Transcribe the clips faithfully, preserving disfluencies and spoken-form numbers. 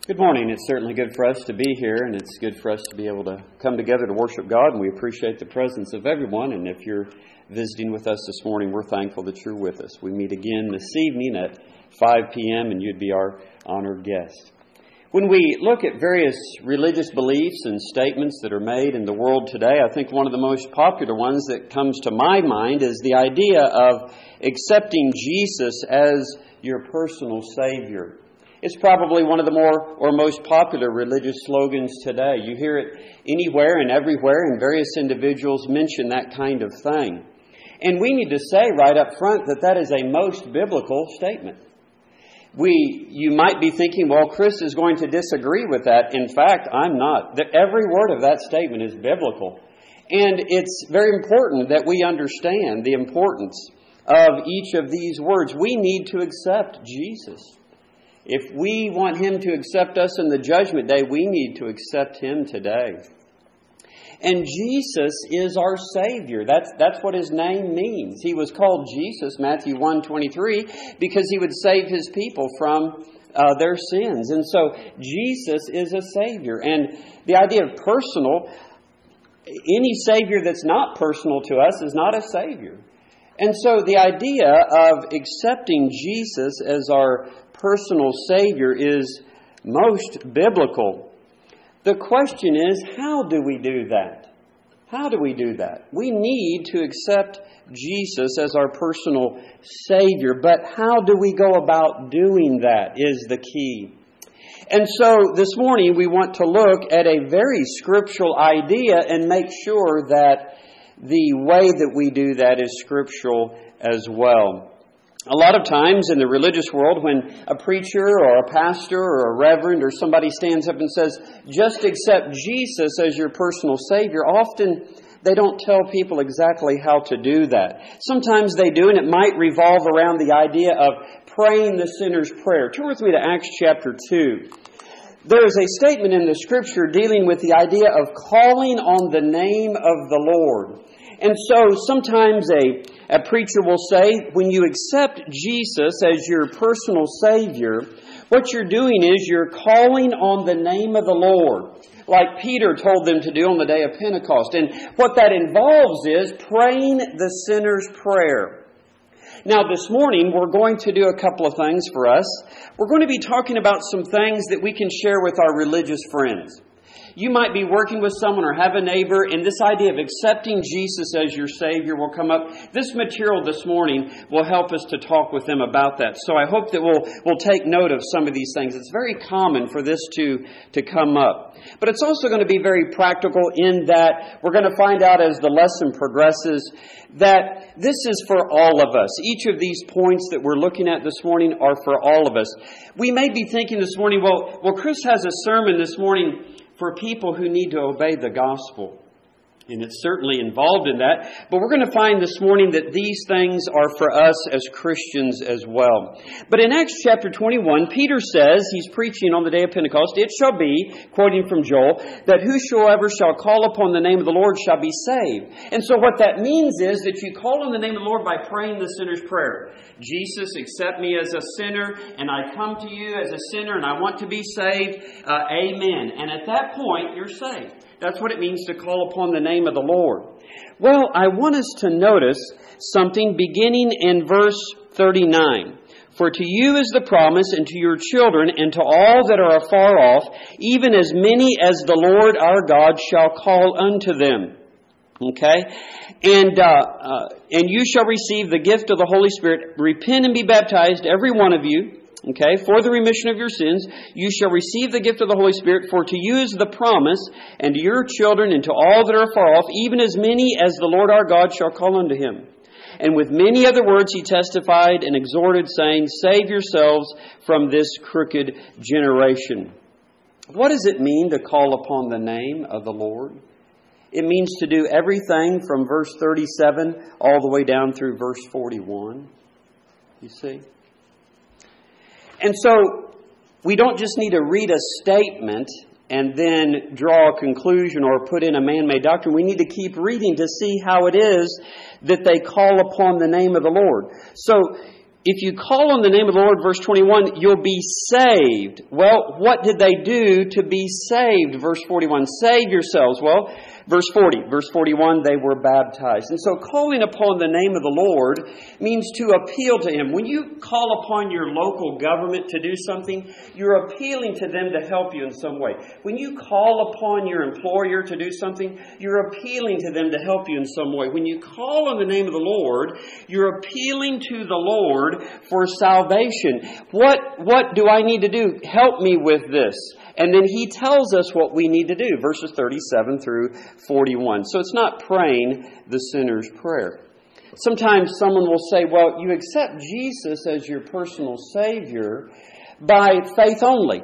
Good morning. It's certainly good for us to be here, and it's good for us to be able to come together to worship God, and we appreciate the presence of everyone. And if you're visiting with us this morning, we're thankful that you're with us. We meet again this evening at five p.m., and you'd be our honored guest. When we look at various religious beliefs and statements that are made in the world today, I think one of the most popular ones that comes to my mind is the idea of accepting Jesus as your personal Savior. It's probably one of the more or most popular religious slogans today. You hear it anywhere and everywhere, and various individuals mention that kind of thing. And we need to say right up front that that is a most biblical statement. We, you might be thinking, well, Chris is going to disagree with that. In fact, I'm not. Every word of that statement is biblical. And it's very important that we understand the importance of each of these words. We need to accept Jesus. If we want Him to accept us in the judgment day, we need to accept Him today. And Jesus is our Savior. That's, that's what His name means. He was called Jesus, Matthew one twenty-three, because He would save His people from uh, their sins. And so Jesus is a Savior. And the idea of personal, any Savior that's not personal to us is not a Savior. And so the idea of accepting Jesus as our personal Savior is most biblical. The question is, how do we do that? How do we do that? We need to accept Jesus as our personal Savior, but how do we go about doing that is the key. And so this morning we want to look at a very scriptural idea and make sure that the way that we do that is scriptural as well. A lot of times in the religious world, when a preacher or a pastor or a reverend or somebody stands up and says, just accept Jesus as your personal Savior, often they don't tell people exactly how to do that. Sometimes they do, and it might revolve around the idea of praying the sinner's prayer. Turn with me to Acts chapter two. There is a statement in the Scripture dealing with the idea of calling on the name of the Lord. And so sometimes a, a preacher will say, when you accept Jesus as your personal Savior, what you're doing is you're calling on the name of the Lord, like Peter told them to do on the day of Pentecost. And what that involves is praying the sinner's prayer. Now, this morning, we're going to do a couple of things for us. We're going to be talking about some things that we can share with our religious friends. You might be working with someone or have a neighbor, and this idea of accepting Jesus as your Savior will come up. This material this morning will help us to talk with them about that. So I hope that we'll, we'll take note of some of these things. It's very common for this to, to come up. But it's also going to be very practical in that we're going to find out as the lesson progresses that this is for all of us. Each of these points that we're looking at this morning are for all of us. We may be thinking this morning, well, well, Chris has a sermon this morning for people who need to obey the gospel. And it's certainly involved in that. But we're going to find this morning that these things are for us as Christians as well. But in Acts chapter twenty-one, Peter says, he's preaching on the day of Pentecost, it shall be, quoting from Joel, that whosoever shall call upon the name of the Lord shall be saved. And so what that means is that you call on the name of the Lord by praying the sinner's prayer. Jesus, accept me as a sinner, and I come to you as a sinner, and I want to be saved. Uh, amen. And at that point, you're saved. That's what it means to call upon the name of the Lord. Well, I want us to notice something beginning in verse thirty-nine. For to you is the promise, and to your children, and to all that are afar off, even as many as the Lord our God shall call unto them. Okay? And uh, uh, and you shall receive the gift of the Holy Spirit. Repent and be baptized, every one of you. Okay, for the remission of your sins, you shall receive the gift of the Holy Spirit, for to you is the promise, and to your children, and to all that are far off, even as many as the Lord our God shall call unto Him. And with many other words he testified and exhorted, saying, save yourselves from this crooked generation. What does it mean to call upon the name of the Lord? It means to do everything from verse thirty-seven all the way down through verse forty-one. You see? And so we don't just need to read a statement and then draw a conclusion or put in a man-made doctrine. We need to keep reading to see how it is that they call upon the name of the Lord. So if you call on the name of the Lord, verse twenty-one, you'll be saved. Well, what did they do to be saved? Verse forty-one, save yourselves. Well, verse forty, verse forty-one, they were baptized. And so calling upon the name of the Lord means to appeal to Him. When you call upon your local government to do something, you're appealing to them to help you in some way. When you call upon your employer to do something, you're appealing to them to help you in some way. When you call on the name of the Lord, you're appealing to the Lord for salvation. What, what do I need to do? Help me with this. And then He tells us what we need to do, verses thirty-seven through forty-one. So it's not praying the sinner's prayer. Sometimes someone will say, well, you accept Jesus as your personal Savior by faith only.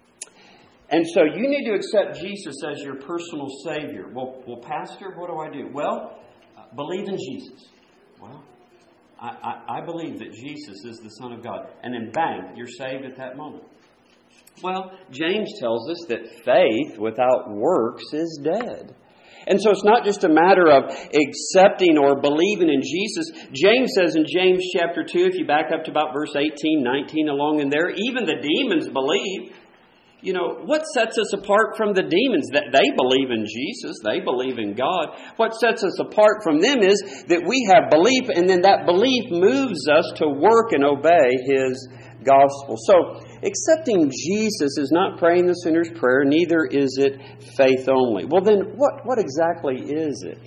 And so you need to accept Jesus as your personal Savior. Well, well, Pastor, what do I do? Well, believe in Jesus. Well, I, I, I believe that Jesus is the Son of God. And then bang, you're saved at that moment. Well, James tells us that faith without works is dead. And so it's not just a matter of accepting or believing in Jesus. James says in James chapter two, if you back up to about verse eighteen, nineteen along in there, even the demons believe. You know, what sets us apart from the demons? That they believe in Jesus. They believe in God. What sets us apart from them is that we have belief, and then that belief moves us to work and obey His gospel. So, accepting Jesus is not praying the sinner's prayer, neither is it faith only. Well, then, what, what exactly is it?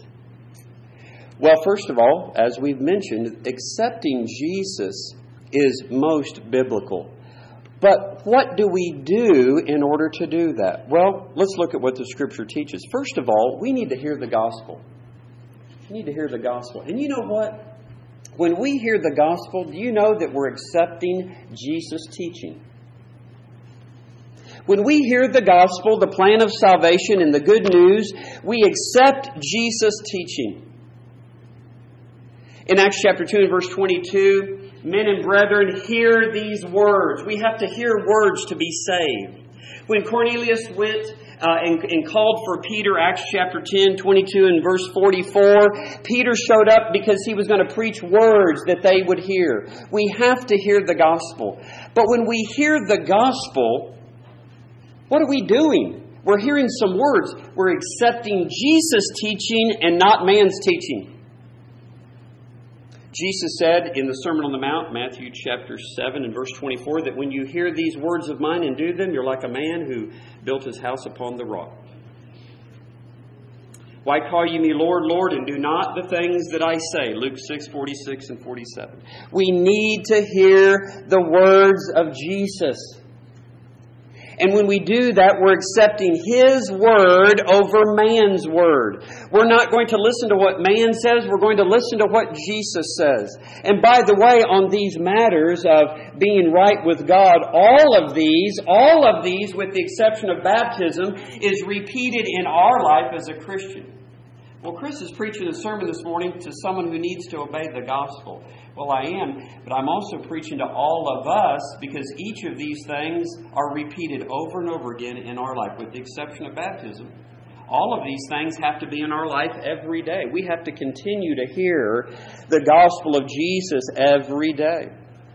Well, first of all, as we've mentioned, accepting Jesus is most biblical. But what do we do in order to do that? Well, let's look at what the Scripture teaches. First of all, we need to hear the gospel. We need to hear the gospel. And you know what? When we hear the gospel, do you know that we're accepting Jesus' teaching? When we hear the gospel, the plan of salvation and the good news, we accept Jesus' teaching. In Acts chapter two and verse twenty-two, men and brethren, hear these words. We have to hear words to be saved. When Cornelius went uh, and, and called for Peter, Acts chapter ten, twenty-two and verse forty-four, Peter showed up because he was going to preach words that they would hear. We have to hear the gospel. But when we hear the gospel, what are we doing? We're hearing some words. We're accepting Jesus' teaching and not man's teaching. Jesus said in the Sermon on the Mount, Matthew chapter seven and verse twenty-four, that when you hear these words of mine and do them, you're like a man who built his house upon the rock. Why call you me Lord, Lord, and do not the things that I say? Luke six, forty-six and forty-seven. We need to hear the words of Jesus. And when we do that, we're accepting His word over man's word. We're not going to listen to what man says. We're going to listen to what Jesus says. And by the way, on these matters of being right with God, all of these, all of these, with the exception of baptism, is repeated in our life as a Christian. Well, Chris is preaching a sermon this morning to someone who needs to obey the gospel. Well, I am, but I'm also preaching to all of us because each of these things are repeated over and over again in our life, with the exception of baptism. All of these things have to be in our life every day. We have to continue to hear the gospel of Jesus every day.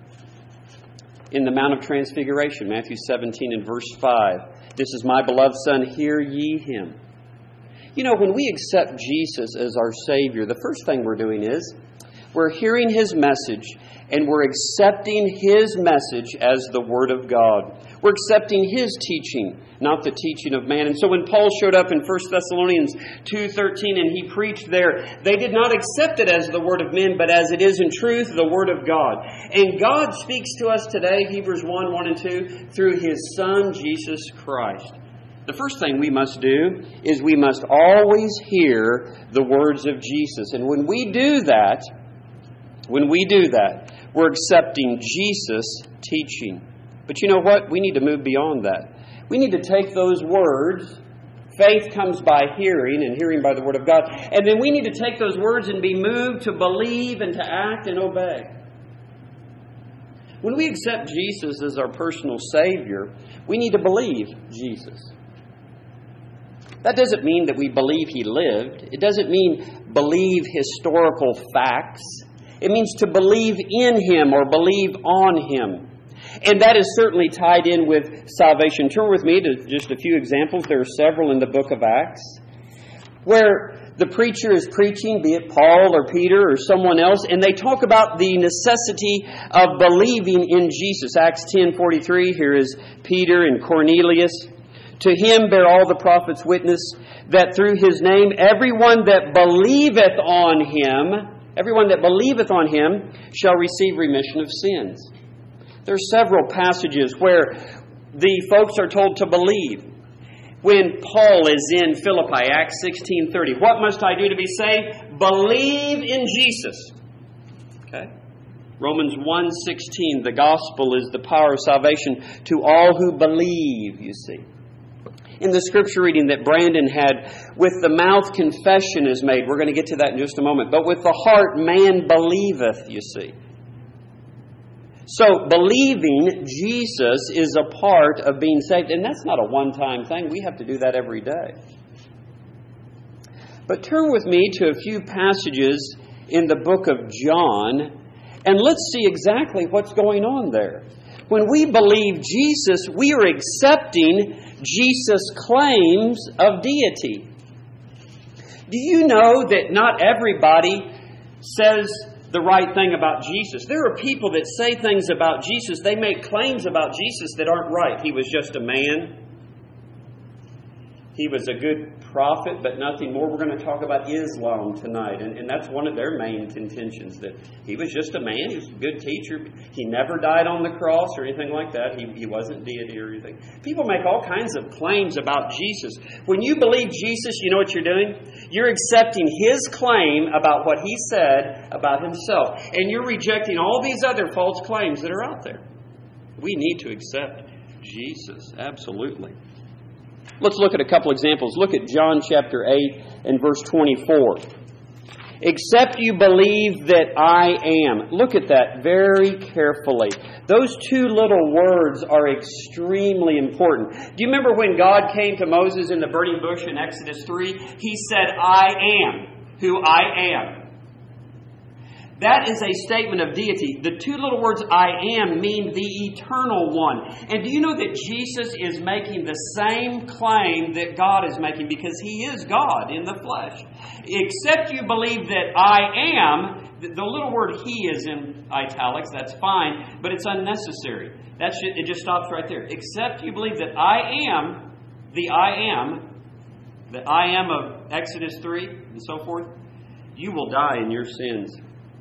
In the Mount of Transfiguration, Matthew seventeen and verse five, this is my beloved Son, hear ye Him. You know, when we accept Jesus as our Savior, the first thing we're doing is we're hearing His message and we're accepting His message as the Word of God. We're accepting His teaching, not the teaching of man. And so when Paul showed up in First Thessalonians two thirteen and he preached there, they did not accept it as the Word of men, but as it is in truth, the Word of God. And God speaks to us today, Hebrews one, one and two, through His Son, Jesus Christ. The first thing we must do is we must always hear the words of Jesus. And when we do that, when we do that, we're accepting Jesus' teaching. But you know what? We need to move beyond that. We need to take those words. Faith comes by hearing, and hearing by the Word of God. And then we need to take those words and be moved to believe and to act and obey. When we accept Jesus as our personal Savior, we need to believe Jesus. That doesn't mean that we believe He lived. It doesn't mean believe historical facts. It means to believe in Him or believe on Him. And that is certainly tied in with salvation. Turn with me to just a few examples. There are several in the book of Acts where the preacher is preaching, be it Paul or Peter or someone else, and they talk about the necessity of believing in Jesus. Acts ten forty-three, here is Peter and Cornelius. To him bear all the prophets witness that through his name everyone that believeth on him, everyone that believeth on him shall receive remission of sins. There are several passages where the folks are told to believe. When Paul is in Philippi, Acts sixteen thirty, what must I do to be saved? Believe in Jesus. Okay. Romans one sixteen, the gospel is the power of salvation to all who believe, you see. In the scripture reading that Brandon had, with the mouth confession is made. We're going to get to that in just a moment. But with the heart man believeth, you see. So believing Jesus is a part of being saved. And that's not a one-time thing. We have to do that every day. But turn with me to a few passages in the book of John, and let's see exactly what's going on there. When we believe Jesus, we are accepting Jesus' claims of deity. Do you know that not everybody says the right thing about Jesus? There are people that say things about Jesus. They make claims about Jesus that aren't right. He was just a man. He was a good prophet, but nothing more. We're going to talk about Islam tonight, and, and that's one of their main contentions, that he was just a man. He was a good teacher. He never died on the cross or anything like that. He, he wasn't deity or anything. People make all kinds of claims about Jesus. When you believe Jesus, you know what you're doing? You're accepting His claim about what He said about Himself, and you're rejecting all these other false claims that are out there. We need to accept Jesus, absolutely. Let's look at a couple examples. Look at John chapter eight and verse twenty-four. Except you believe that I am. Look at that very carefully. Those two little words are extremely important. Do you remember when God came to Moses in the burning bush in Exodus three? He said, I am who I am. That is a statement of deity. The two little words I am mean the eternal one. And do you know that Jesus is making the same claim that God is making, because He is God in the flesh? Except you believe that I am, the little word He is in italics, that's fine, but it's unnecessary. That should, it just stops right there. Except you believe that I am, the I am, the I am of Exodus three and so forth, you will die in your sins.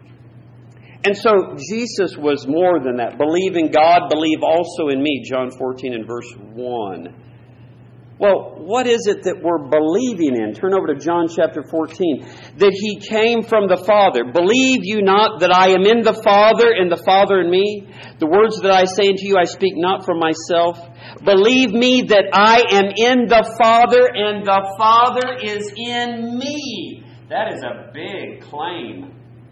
And so Jesus was more than that. Believe in God, believe also in me, John fourteen and verse one. Well, what is it that we're believing in? Turn over to John chapter fourteen. That He came from the Father. Believe you not that I am in the Father and the Father in me? The words that I say unto you I speak not from myself. Believe me that I am in the Father and the Father is in me. That is a big claim.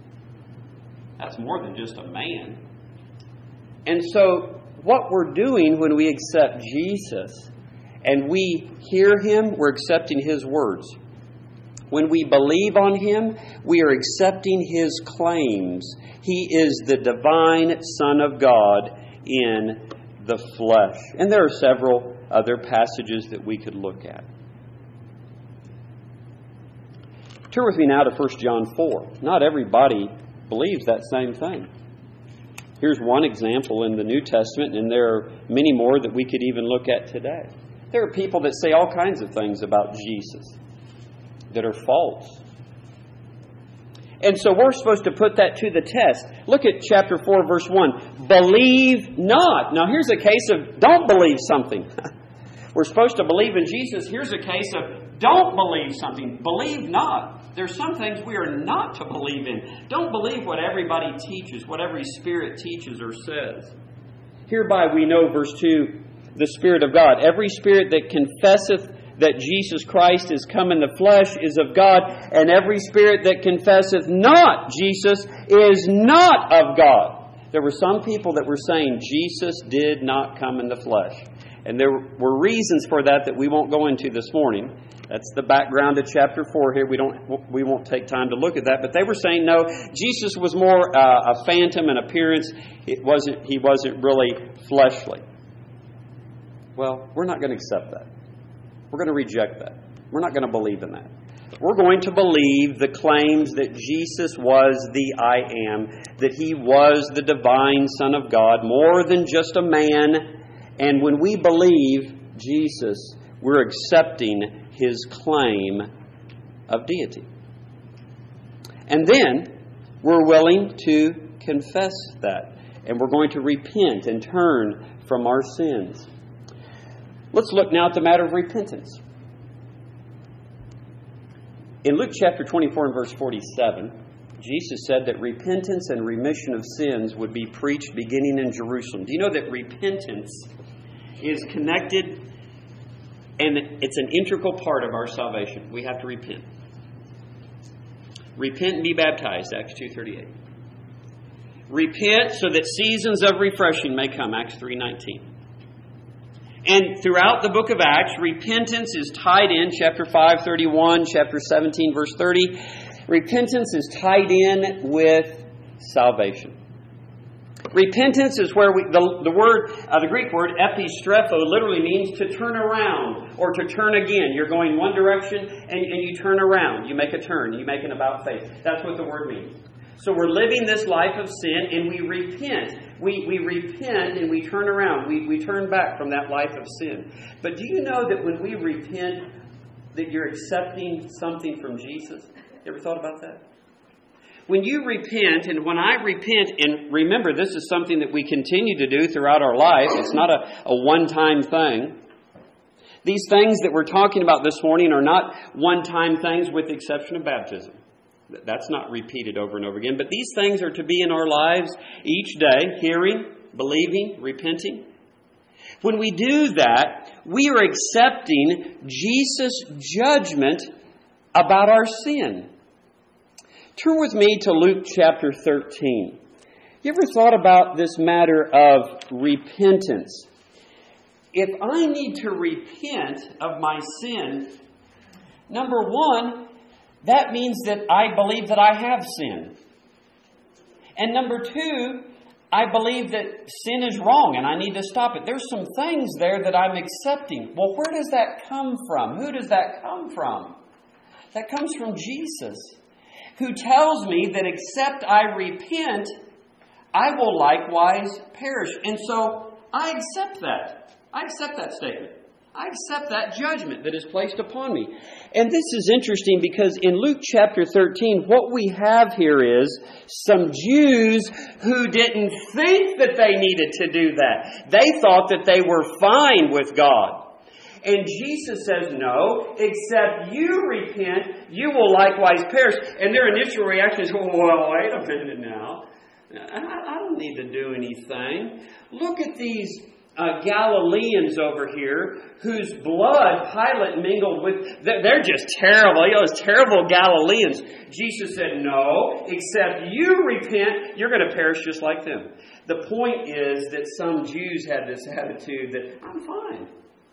That's more than just a man. And so what we're doing when we accept Jesus and we hear Him, we're accepting His words. When we believe on Him, we are accepting His claims. He is the divine Son of God in the flesh. And there are several other passages that we could look at. Turn with me now to First John four. Not everybody believes that same thing. Here's one example in the New Testament, and there are many more that we could even look at today. There are people that say all kinds of things about Jesus that are false. And so we're supposed to put that to the test. Look at chapter four, verse one. Believe not. Now here's a case of don't believe something. We're supposed to believe in Jesus. Here's a case of don't believe something. Believe not. There's some things we are not to believe in. Don't believe what everybody teaches, what every spirit teaches or says. Hereby we know, verse two, the Spirit of God. Every spirit that confesseth that Jesus Christ is come in the flesh is of God, and every spirit that confesseth not Jesus is not of God. There were some people that were saying Jesus did not come in the flesh. And there were reasons for that that we won't go into this morning. That's the background of chapter four here. We don't, we won't take time to look at that. But they were saying, no, Jesus was more uh, a phantom in appearance. It wasn't. He wasn't really fleshly. Well, we're not going to accept that. We're going to reject that. We're not going to believe in that. We're going to believe the claims that Jesus was the I Am, that He was the divine Son of God, more than just a man. And when we believe Jesus, we're accepting His claim of deity. And then we're willing to confess that. And we're going to repent and turn from our sins. Let's look now at the matter of repentance. In Luke chapter twenty-four and verse forty-seven, Jesus said that repentance and remission of sins would be preached beginning in Jerusalem. Do you know that repentance is connected and it's an integral part of our salvation? We have to repent. Repent and be baptized, Acts two thirty-eight. Repent so that seasons of refreshing may come, Acts three nineteen. And throughout the book of Acts, repentance is tied in, chapter five thirty-one, chapter seventeen, verse thirty. Repentance is tied in with salvation. Repentance is where we, the, the word, uh, the Greek word epistrepho literally means to turn around or to turn again. You're going one direction and, and you turn around. You make a turn. You make an about face. That's what the word means. So we're living this life of sin and we repent. We, we repent and we turn around. We, we turn back from that life of sin. But do you know that when we repent, that you're accepting something from Jesus? You ever thought about that? When you repent, and when I repent, and remember, this is something that we continue to do throughout our life. It's not a, a one-time thing. These things that we're talking about this morning are not one-time things with the exception of baptism. That's not repeated over and over again. But these things are to be in our lives each day, hearing, believing, repenting. When we do that, we are accepting Jesus' judgment about our sin. Turn with me to Luke chapter thirteen. You ever thought about this matter of repentance? If I need to repent of my sin, number one, that means that I believe that I have sinned. And number two, I believe that sin is wrong and I need to stop it. There's some things there that I'm accepting. Well, where does that come from? Who does that come from? That comes from Jesus, who tells me that except I repent, I will likewise perish. And so I accept that. I accept that statement. I accept that judgment that is placed upon me. And this is interesting because in Luke chapter thirteen, what we have here is some Jews who didn't think that they needed to do that. They thought that they were fine with God. And Jesus says, no, except you repent, you will likewise perish. And their initial reaction is, well, wait a minute now. I don't need to do anything. Look at these Uh, Galileans over here whose blood Pilate mingled with. They're just terrible. You know, those terrible Galileans. Jesus said, no, except you repent, you're going to perish just like them. The point is that some Jews had this attitude that I'm fine.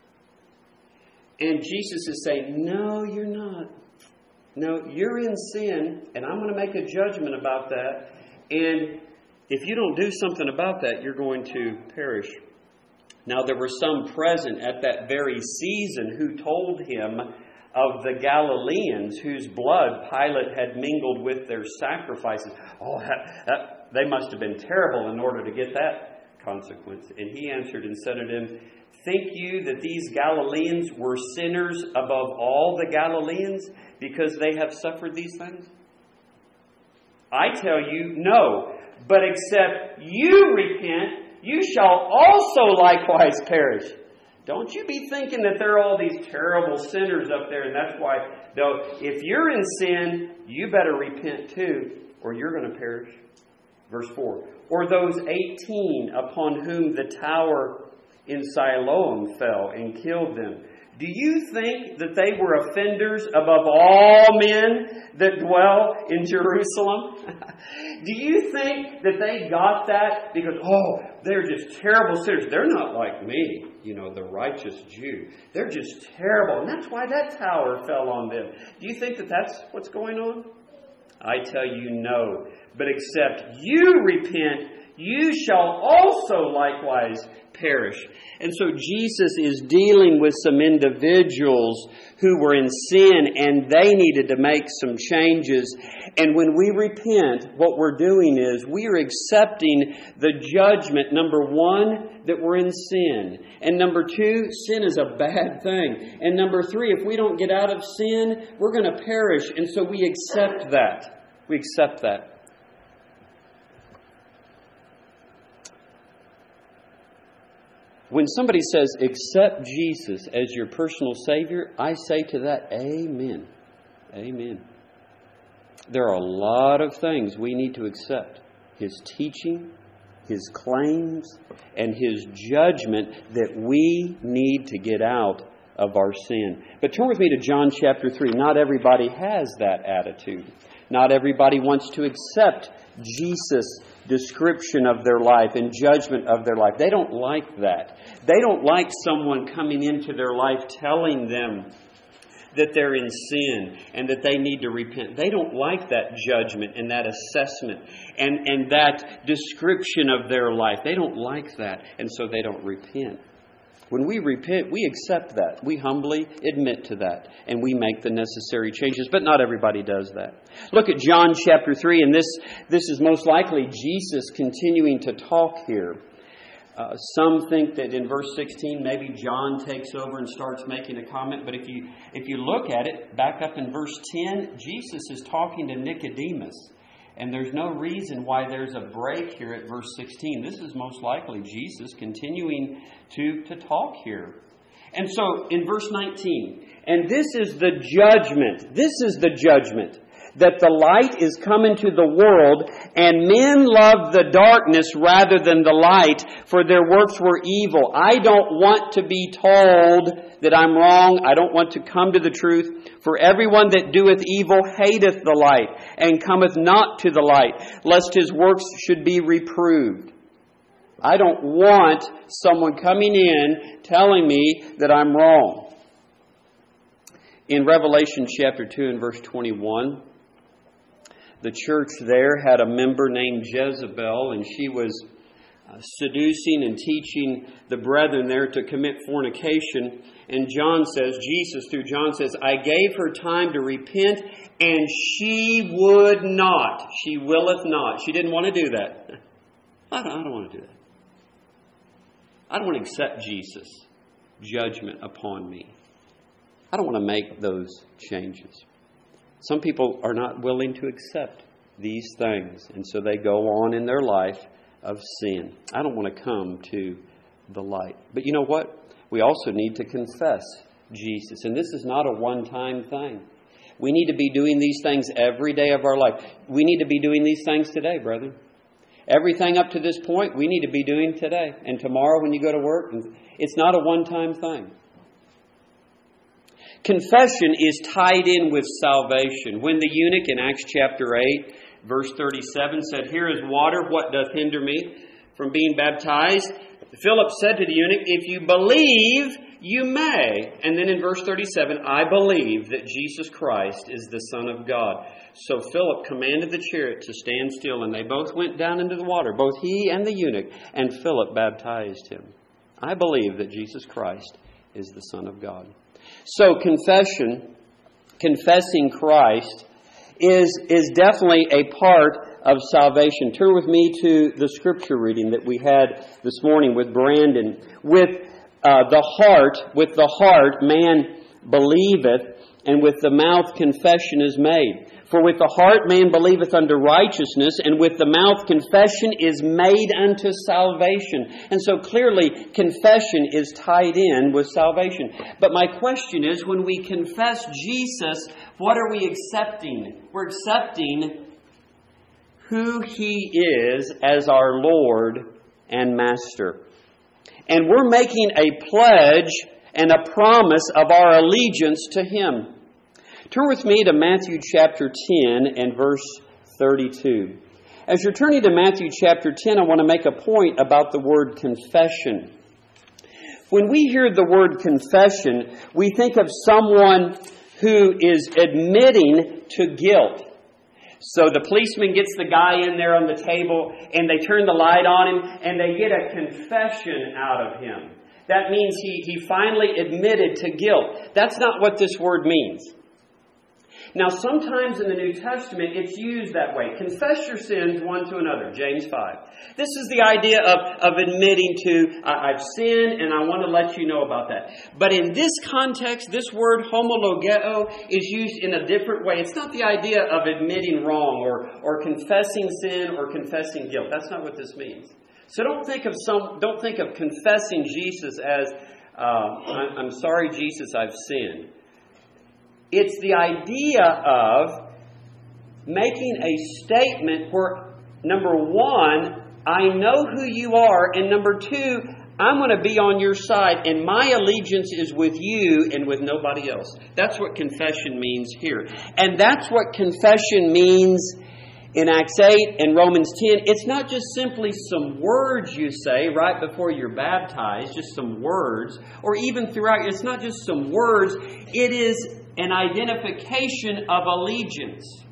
And Jesus is saying, no, you're not. No, you're in sin, and I'm going to make a judgment about that. And if you don't do something about that, you're going to perish. Now, there were some present at that very season who told him of the Galileans whose blood Pilate had mingled with their sacrifices. Oh, that, that, they must have been terrible in order to get that consequence. And he answered and said to them, think you that these Galileans were sinners above all the Galileans because they have suffered these things? I tell you, no. But except you repent, you shall also likewise perish. Don't you be thinking that there are all these terrible sinners up there, and that's why, though, if you're in sin, you better repent too, or you're going to perish. Verse four. Or those eighteen upon whom the tower in Siloam fell and killed them. Do you think that they were offenders above all men that dwell in Jerusalem? Do you think that they got that because, oh, they're just terrible sinners? They're not like me. you know, the righteous Jew. They're just terrible. And that's why that tower fell on them. Do you think that that's what's going on? I tell you no. But except you repent, you shall also likewise perish. And so Jesus is dealing with some individuals who were in sin and they needed to make some changes. And when we repent, what we're doing is we are accepting the judgment, number one, that we're in sin. And number two, sin is a bad thing. And number three, if we don't get out of sin, we're going to perish. And so we accept that. We accept that. When somebody says, accept Jesus as your personal Savior, I say to that, amen. Amen. There are a lot of things we need to accept. His teaching, His claims, and His judgment that we need to get out of our sin. But turn with me to John chapter three. Not everybody has that attitude. Not everybody wants to accept Jesus' description of their life and judgment of their life. They don't like that. They don't like someone coming into their life telling them that they're in sin and that they need to repent. They don't like that judgment and that assessment and, and that description of their life. They don't like that, and so they don't repent. When we repent, we accept that. We humbly admit to that. And we make the necessary changes. But not everybody does that. Look at John chapter three. And this, this is most likely Jesus continuing to talk here. Uh, some think that in verse sixteen, maybe John takes over and starts making a comment. But if you, if you look at it, back up in verse ten, Jesus is talking to Nicodemus. And there's no reason why there's a break here at verse sixteen. This is most likely Jesus continuing to, to talk here. And so in verse nineteen, and this is the judgment. This is the judgment. That the light is come into the world, and men love the darkness rather than the light, for their works were evil. I don't want to be told that I'm wrong. I don't want to come to the truth. For everyone that doeth evil hateth the light, and cometh not to the light, lest his works should be reproved. I don't want someone coming in telling me that I'm wrong. In Revelation chapter two and verse twenty-one, the church there had a member named Jezebel, and she was uh, seducing and teaching the brethren there to commit fornication. And John says, Jesus through John says, I gave her time to repent, and she would not. She willeth not. She didn't want to do that. I don't, I don't want to do that. I don't want to accept Jesus' judgment upon me. I don't want to make those changes. Some people are not willing to accept these things, and so they go on in their life of sin. I don't want to come to the light. But you know what? We also need to confess Jesus. And this is not a one-time thing. We need to be doing these things every day of our life. We need to be doing these things today, brethren. Everything up to this point, we need to be doing today. And tomorrow when you go to work, it's not a one-time thing. Confession is tied in with salvation. When the eunuch in Acts chapter eight, verse thirty-seven said, Here is water, what doth hinder me from being baptized? Philip said to the eunuch, If you believe, you may. And then in verse thirty-seven, I believe that Jesus Christ is the Son of God. So Philip commanded the chariot to stand still, and they both went down into the water, both he and the eunuch, and Philip baptized him. I believe that Jesus Christ is the Son of God. So confession, confessing Christ, is, is definitely a part of salvation. Turn with me to the scripture reading that we had this morning with Brandon. With uh, the heart, with the heart man believeth, and with the mouth confession is made. For with the heart man believeth unto righteousness, and with the mouth confession is made unto salvation. And so clearly confession is tied in with salvation. But my question is, when we confess Jesus, what are we accepting? We're accepting who He is as our Lord and Master. And we're making a pledge and a promise of our allegiance to Him. Turn with me to Matthew chapter ten and verse thirty-two. As you're turning to Matthew chapter ten, I want to make a point about the word confession. When we hear the word confession, we think of someone who is admitting to guilt. So the policeman gets the guy in there on the table, and they turn the light on him, and they get a confession out of him. That means he, he finally admitted to guilt. That's not what this word means. Now, sometimes in the New Testament, it's used that way. Confess your sins one to another, James five. This is the idea of, of admitting to, I've sinned and I want to let you know about that. But in this context, this word homologeo is used in a different way. It's not the idea of admitting wrong or, or confessing sin or confessing guilt. That's not what this means. So don't think of some. Don't think of confessing Jesus as, uh, I'm sorry, Jesus, I've sinned. It's the idea of making a statement where, number one, I know who you are, and number two, I'm going to be on your side, and my allegiance is with you and with nobody else. That's what confession means here. And that's what confession means in Acts eight and Romans ten. It's not just simply some words you say right before you're baptized, just some words, or even throughout. It's not just some words. It is an identification of allegiance.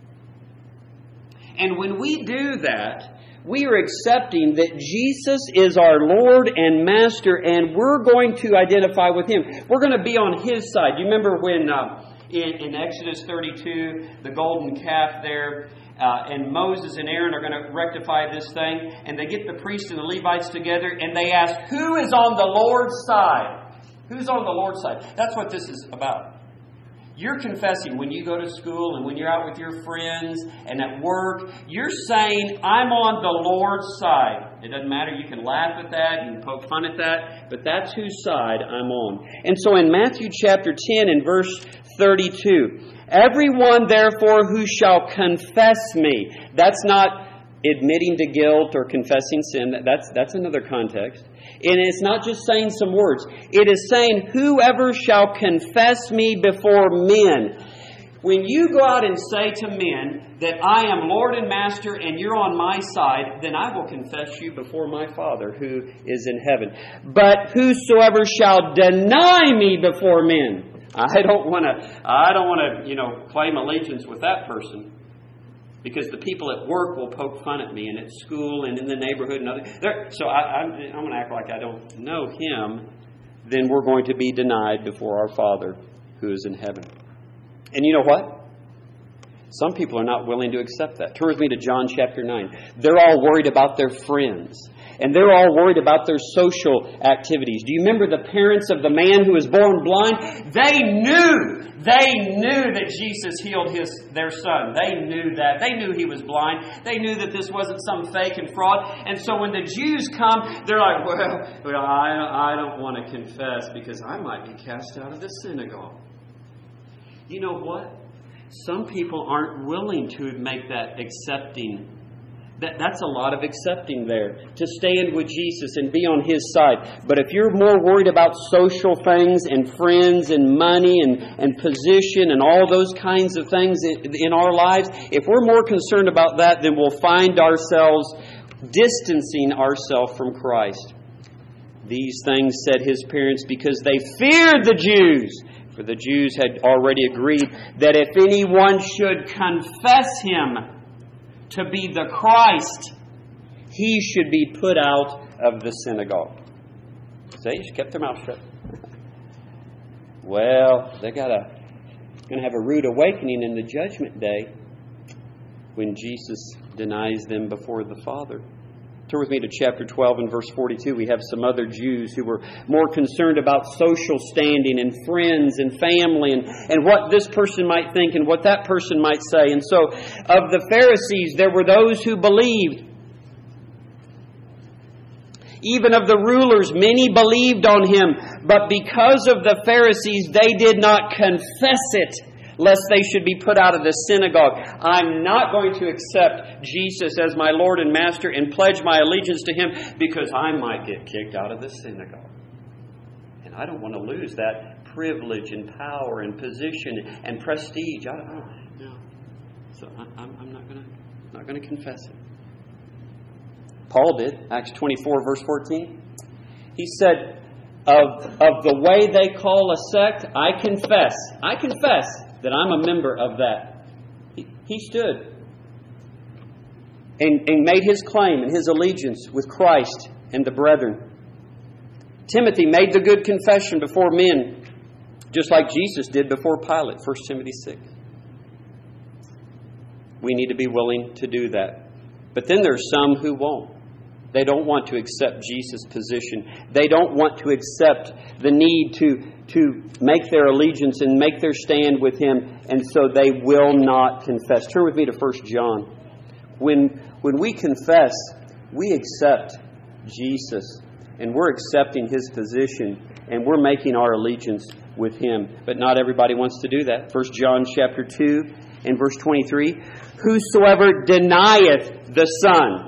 And when we do that, we are accepting that Jesus is our Lord and Master, and we're going to identify with Him. We're going to be on His side. You remember when uh, in, in Exodus thirty-two, the golden calf there, uh, and Moses and Aaron are going to rectify this thing, and they get the priests and the Levites together, and they ask, who is on the Lord's side? Who's on the Lord's side? That's what this is about. You're confessing when you go to school and when you're out with your friends and at work. You're saying, I'm on the Lord's side. It doesn't matter. You can laugh at that. You can poke fun at that. But that's whose side I'm on. And so in Matthew chapter ten and verse thirty-two, everyone therefore who shall confess me. That's not admitting to guilt or confessing sin. That's, that's another context. And it's not just saying some words. It is saying, whoever shall confess me before men. When you go out and say to men that I am Lord and Master and you're on my side, then I will confess you before my Father who is in heaven. But whosoever shall deny me before men. I don't want to, I don't want to, you know, claim allegiance with that person. Because the people at work will poke fun at me, and at school, and in the neighborhood, and other. So I, I'm, I'm going to act like I don't know Him. Then we're going to be denied before our Father who is in heaven. And you know what? Some people are not willing to accept that. Turn with me to John chapter nine. They're all worried about their friends. And they're all worried about their social activities. Do you remember the parents of the man who was born blind? They knew, they knew that Jesus healed his their son. They knew that. They knew he was blind. They knew that this wasn't some fake and fraud. And so when the Jews come, they're like, well, well I, I don't want to confess because I might be cast out of the synagogue. You know what? Some people aren't willing to make that accepting. That, that's a lot of accepting there, to stand with Jesus and be on His side. But if you're more worried about social things and friends and money and, and position and all those kinds of things in, in our lives, if we're more concerned about that, then we'll find ourselves distancing ourselves from Christ. These things said His parents because they feared the Jews. For the Jews had already agreed that if anyone should confess Him to be the Christ, he should be put out of the synagogue. They just kept their mouth shut. Well, they got a going to have a rude awakening in the judgment day when Jesus denies them before the Father. Turn with me to chapter twelve and verse forty-two. We have some other Jews who were more concerned about social standing and friends and family and, and what this person might think and what that person might say. And so of the Pharisees, there were those who believed. Even of the rulers, many believed on Him. But because of the Pharisees, they did not confess it, lest they should be put out of the synagogue. I'm not going to accept Jesus as my Lord and Master and pledge my allegiance to Him because I might get kicked out of the synagogue. And I don't want to lose that privilege and power and position and prestige. I, oh, no. So I, I'm, I'm not going to not going to confess it. Paul did, Acts twenty-four, verse fourteen. He said, of, of the way they call a sect, I confess, I confess that I'm a member of that. He, he stood and, and made his claim and his allegiance with Christ and the brethren. Timothy made the good confession before men, just like Jesus did before Pilate, First Timothy six. We need to be willing to do that. But then there's some who won't. They don't want to accept Jesus' position. They don't want to accept the need to, to make their allegiance and make their stand with Him, and so they will not confess. Turn with me to First John. When, when we confess, we accept Jesus, and we're accepting His position, and we're making our allegiance with Him. But not everybody wants to do that. First John chapter two and verse twenty-three. Whosoever denieth the Son.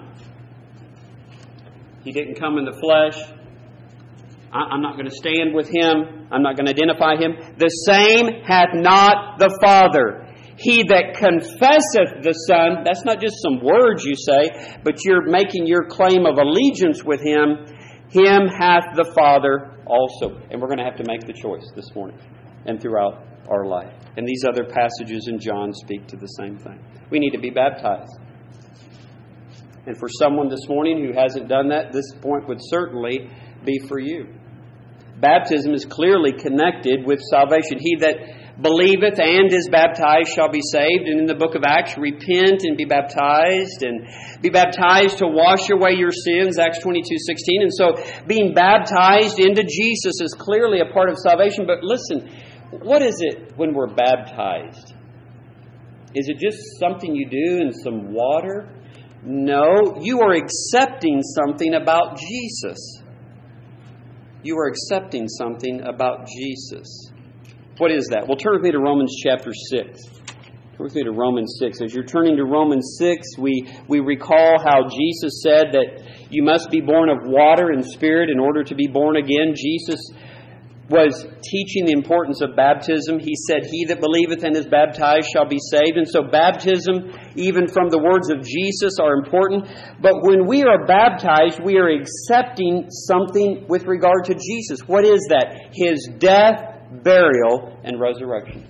He didn't come in the flesh. I'm not going to stand with Him. I'm not going to identify Him. The same hath not the Father. He that confesseth the Son, that's not just some words you say, but you're making your claim of allegiance with Him. Him hath the Father also. And we're going to have to make the choice this morning and throughout our life. And these other passages in John speak to the same thing. We need to be baptized. And for someone this morning who hasn't done that, this point would certainly be for you. Baptism is clearly connected with salvation. He that believeth and is baptized shall be saved. And in the book of Acts, repent and be baptized, and be baptized to wash away your sins, Acts twenty-two sixteen. And so being baptized into Jesus is clearly a part of salvation. But listen, what is it when we're baptized? Is it just something you do in some water? No, you are accepting something about Jesus. You are accepting something about Jesus. What is that? Well, turn with me to Romans chapter six. Turn with me to Romans six. As you're turning to Romans six, we, we recall how Jesus said that you must be born of water and spirit in order to be born again. Jesus was teaching the importance of baptism. He said, he that believeth and is baptized shall be saved. And so baptism, even from the words of Jesus, are important. But when we are baptized, we are accepting something with regard to Jesus. What is that? His death, burial, and resurrection.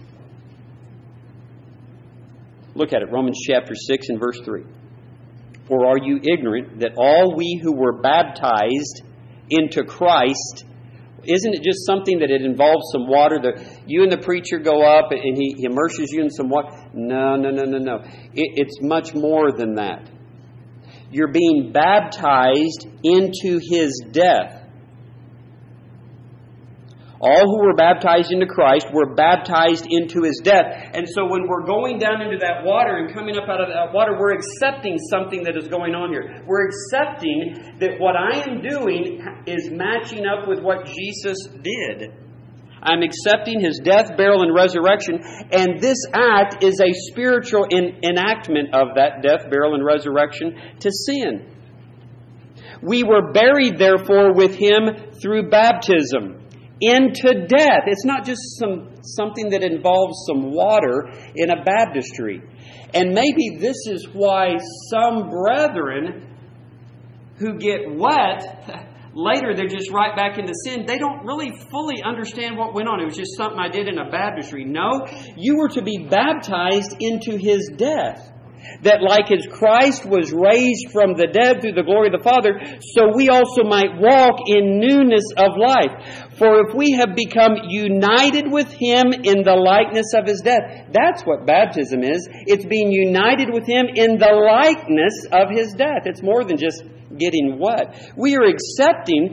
Look at it, Romans chapter six and verse three. Or are you ignorant that all we who were baptized into Christ, isn't it just something that it involves some water? The, you and the preacher go up and he, he immerses you in some water. No, no, no, no, no. It, it's much more than that. You're being baptized into His death. All who were baptized into Christ were baptized into His death. And so when we're going down into that water and coming up out of that water, we're accepting something that is going on here. We're accepting that what I am doing is matching up with what Jesus did. I'm accepting His death, burial, and resurrection. And this act is a spiritual en- enactment of that death, burial, and resurrection to sin. We were buried, therefore, with Him through baptism into death. It's not just some something that involves some water in a baptistry. And maybe this is why some brethren who get wet, later they're just right back into sin. They don't really fully understand what went on. It was just something I did in a baptistry. No, you were to be baptized into His death. That like as Christ was raised from the dead through the glory of the Father, so we also might walk in newness of life. For if we have become united with Him in the likeness of His death, that's what baptism is. It's being united with Him in the likeness of His death. It's more than just getting wet. We are accepting